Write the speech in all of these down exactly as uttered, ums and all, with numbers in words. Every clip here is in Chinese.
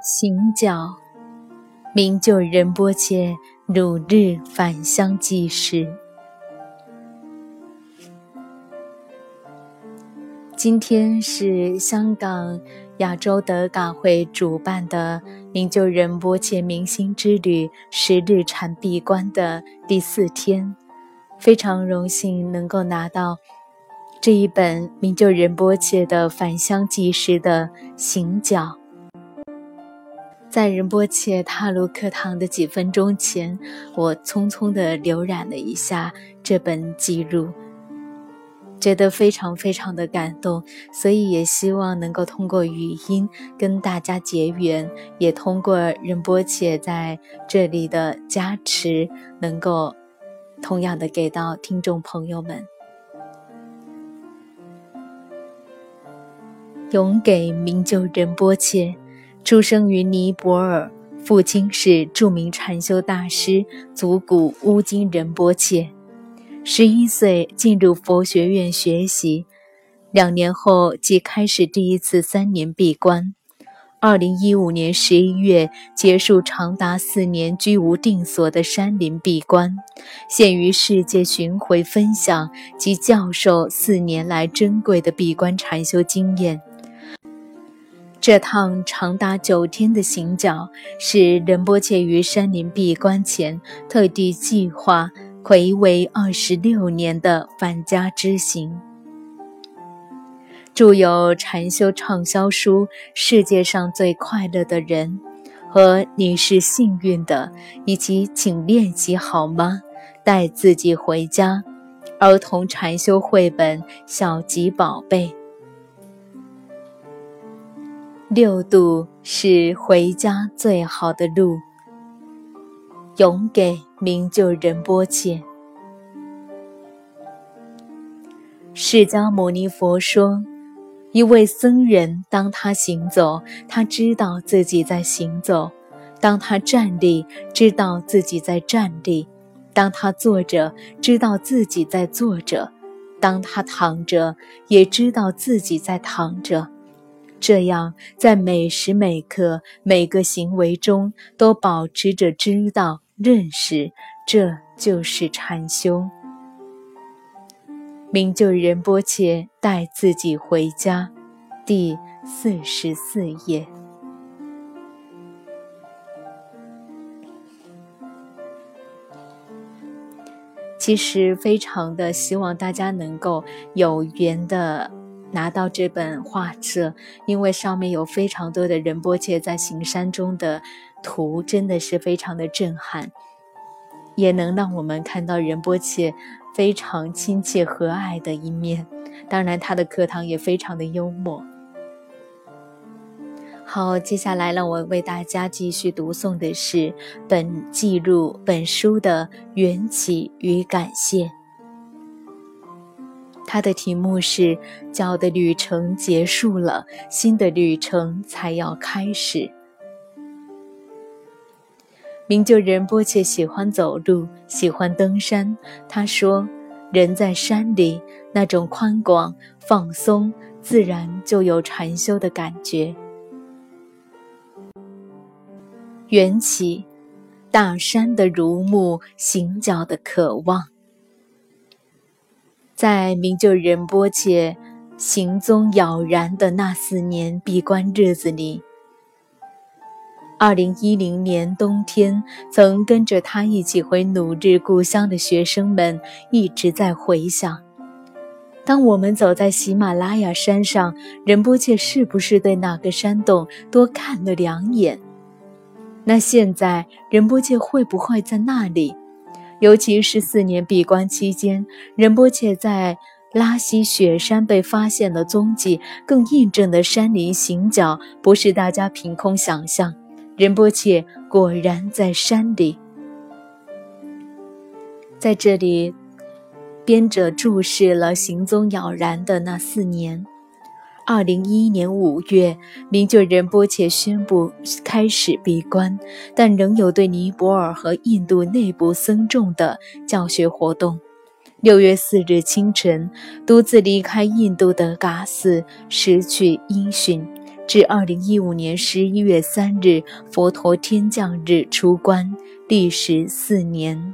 行脚，明就仁波切努日返乡济世。今天是香港亚洲德嘎会主办的明就仁波切明心之旅十日禅闭关的第四天，非常荣幸能够拿到这一本明就仁波切的返乡济世的行脚。在仁波切踏入课堂的几分钟前，我匆匆地浏览了一下这本记录，觉得非常非常的感动，所以也希望能够通过语音跟大家结缘，也通过仁波切在这里的加持，能够同样的给到听众朋友们。永给明就仁波切，出生于尼泊尔，父亲是著名禅修大师祖古乌金仁波切。十一岁进入佛学院学习，两年后即开始第一次三年闭关。二零一五年十一月结束长达四年居无定所的山林闭关，现于世界巡回分享及教授四年来珍贵的闭关禅修经验。这趟长达九天的行脚，是仁波切于山林闭关前特地计划睽违二十六年的返家之行。著有禅修畅销书《世界上最快乐的人》和《你是幸运的》，以及请练习好吗？带自己回家，儿童禅修绘本小吉宝贝。六度是回家最好的路。永给明就仁波切。释迦牟尼佛说，一位僧人当他行走，他知道自己在行走；当他站立，知道自己在站立；当他坐着，知道自己在坐着；当他躺着，也知道自己在躺着。这样，在每时每刻每个行为中都保持着知道认识，这就是禅修。明就仁波切带自己回家，第四十四页。其实非常的希望大家能够有缘的拿到这本画册，因为上面有非常多的仁波切在行山中的图，真的是非常的震撼，也能让我们看到仁波切非常亲切和蔼的一面。当然他的课堂也非常的幽默。好，接下来让我为大家继续读诵的是本记录本书的缘起与感谢。它的题目是脚的旅程结束了，新的旅程才要开始。明就仁波切喜欢走路，喜欢登山。他说，人在山里，那种宽广、放松，自然就有禅修的感觉。缘起，大山的如沐，行脚的渴望。在明就仁波切行踪杳然的那四年闭关日子里，二零一零年冬天曾跟着他一起回努日故乡的学生们一直在回想，当我们走在喜马拉雅山上，仁波切是不是对哪个山洞多看了两眼？那现在仁波切会不会在那里？尤其是四年闭关期间，仁波切在拉稀雪山被发现了踪迹，更印证了山林行脚不是大家凭空想象，仁波切果然在山里。在这里，编者注释了行踪杳然的那四年。二零一一年五月，明就仁波切宣布开始闭关，但仍有对尼泊尔和印度内部僧众的教学活动。六月四日清晨，独自离开印度的噶寺，拾取音讯， 至二零一五年十一月三日佛陀天降日出关，历时四年。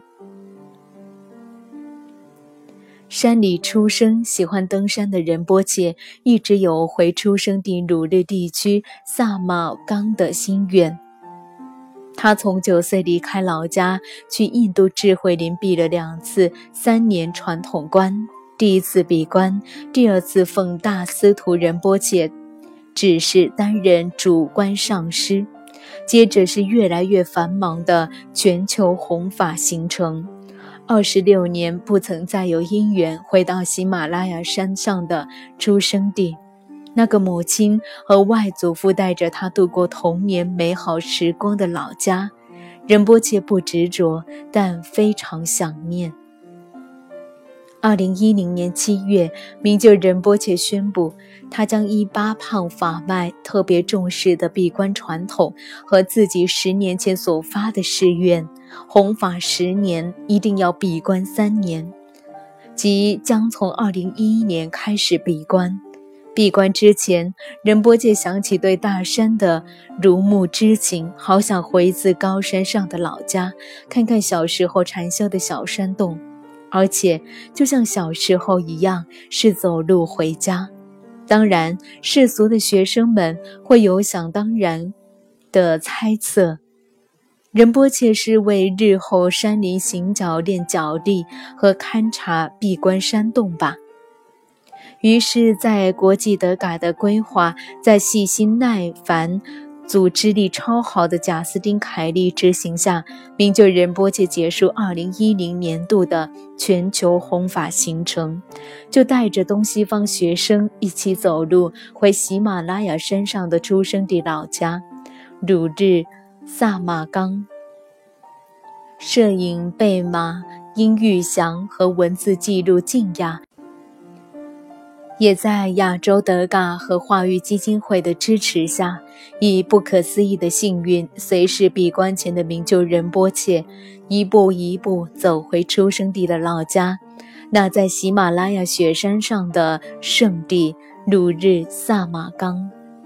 山里出生，喜欢登山的仁波切一直有回出生地鲁日地区萨玛冈的心愿。他从九岁离开老家，去印度智慧林闭了两次三年传统关，第一次闭关，第二次奉大司徒仁波切指示担任主关上师，接着是越来越繁忙的全球弘法行程。二十六年不曾再有因缘回到喜马拉雅山上的出生地，那个母亲和外祖父带着他度过童年美好时光的老家，仁波切不执着，但非常想念。二零一零年七月，明就仁波切宣布，他将依八胖法脉特别重视的闭关传统和自己十年前所发的誓愿，弘法十年一定要闭关三年，即将从二零一一年开始闭关。闭关之前，仁波切想起对大山的如沐之情，好想回自高山上的老家，看看小时候禅修的小山洞，而且就像小时候一样，是走路回家。当然，世俗的学生们会有想当然的猜测，仁波切是为日后山林行脚练脚力和勘察闭关山洞吧。于是在国际德嘎的规划，在细心耐烦组织力超好的贾斯汀凯利执行下，明就仁波切结束二零一零年度的全球弘法行程，就带着东西方学生一起走路回喜马拉雅山上的出生地老家鲁日萨玛冈。摄影贝玛、殷玉祥和文字记录静雅也在亚洲德嘎和化育基金会的支持下，以不可思议的幸运，随时闭关前的明就仁波切一步一步走回出生地的老家，那在喜马拉雅雪山上的圣地鲁日萨玛冈。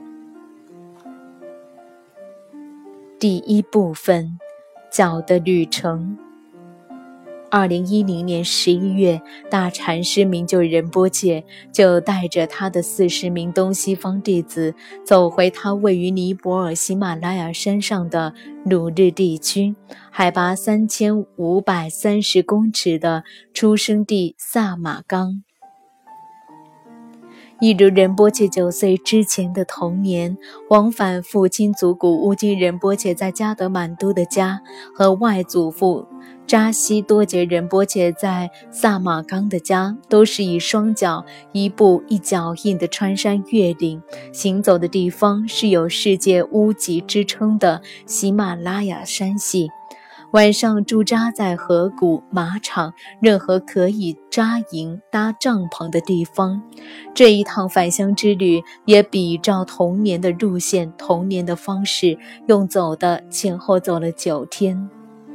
第一部分，脚的旅程。二零一零年十一月，大禅师明就仁波切就带着他的四十名东西方弟子走回他位于尼泊尔喜马拉雅山上的鲁日地区，海拔三千五百三十公尺的出生地萨玛冈。一如仁波切九岁之前的童年，往返父亲祖古乌金仁波切在加德满都的家和外祖父扎西多杰仁波切在萨玛冈的家，都是以双脚一步一脚印的穿山越岭，行走的地方是有世界屋脊之称的喜马拉雅山系。晚上驻扎在河谷、马场，任何可以扎营搭帐篷的地方。这一趟返乡之旅也比照童年的路线、童年的方式，用走的前后走了九天。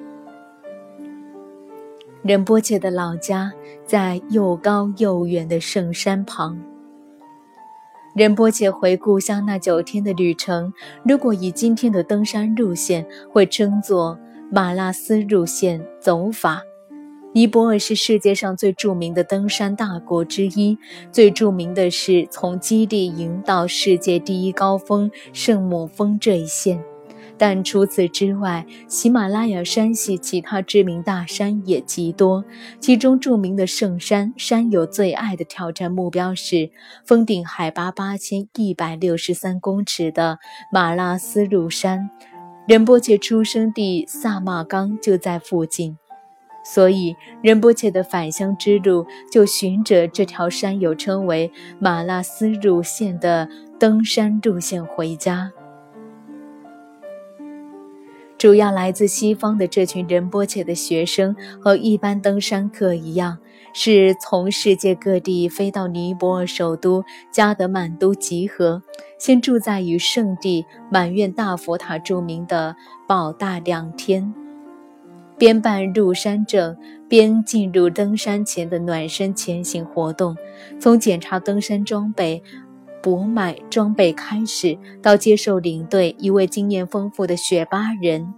仁波切的老家在又高又远的圣山旁。仁波切回故乡那九天的旅程，如果以今天的登山路线，会称作马拉斯路线走法。尼泊尔是世界上最著名的登山大国之一，最著名的是从基地营到世界第一高峰圣母峰这一线。但除此之外，喜马拉雅山系其他知名大山也极多，其中著名的圣山，山友最爱的挑战目标是峰顶海拔八千一百六十三公尺的马拉斯路山。仁波切出生地萨玛冈就在附近，所以仁波切的返乡之路就循着这条山友称为马拉斯路线的登山路线回家。主要来自西方的这群仁波切的学生和一般登山客一样，是从世界各地飞到尼泊尔首都加德满都集合，先住在与圣地满愿大佛塔著名的宝大两天，边办入山证，边进入登山前的暖身前行活动。从检查登山装备、 补买装备开始，到接受领队一位经验丰富的雪巴人，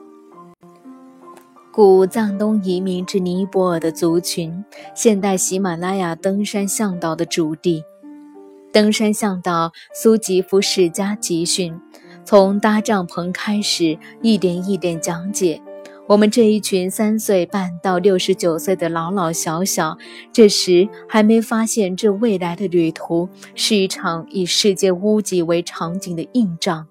古藏东移民至尼泊尔的族群，现代喜马拉雅登山向导的主地。登山向导苏吉夫世家集训，从搭帐篷开始，一点一点讲解。我们这一群三岁半到六十九岁的老老小小，这时还没发现这未来的旅途是一场以世界屋脊为场景的硬仗。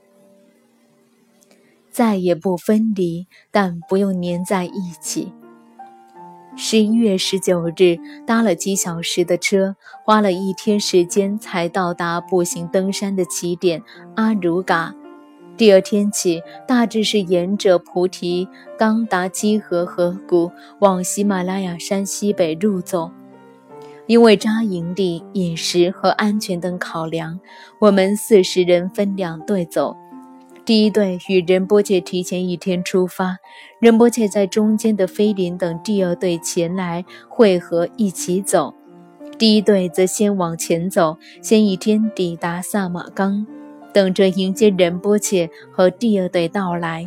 再也不分离，但不用粘在一起。十一月十九日，搭了几小时的车，花了一天时间才到达步行登山的起点阿如嘎。第二天起，大致是沿着菩提冈达基河河谷往喜马拉雅山西北路走。因为扎营地、饮食和安全等考量，我们四十人分两队走。第一队与仁波切提前一天出发，仁波切在中间的菲林等第二队前来会合一起走。第一队则先往前走，先一天抵达萨玛冈，等着迎接仁波切和第二队到来。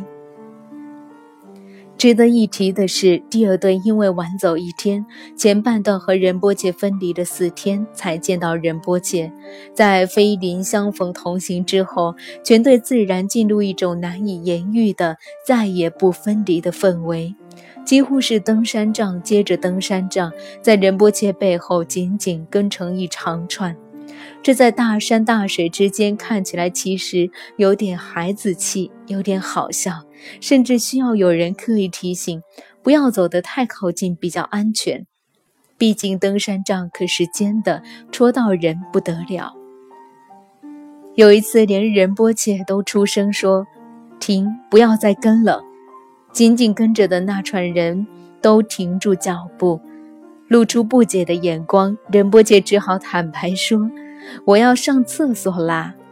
值得一提的是，第二队因为晚走一天，前半段和仁波切分离了四天才见到仁波切。在菲林相逢同行之后，全队自然进入一种难以言喻的再也不分离的氛围，几乎是登山杖接着登山杖，在仁波切背后紧紧跟成一长串。这在大山大水之间看起来其实有点孩子气，有点好笑，甚至需要有人刻意提醒，不要走得太靠近比较安全。毕竟登山杖可是尖的，戳到人不得了。有一次连仁波切都出声说：“停，不要再跟了。”紧紧跟着的那串人都停住脚步，露出不解的眼光。仁波切只好坦白说：“我要上厕所啦。”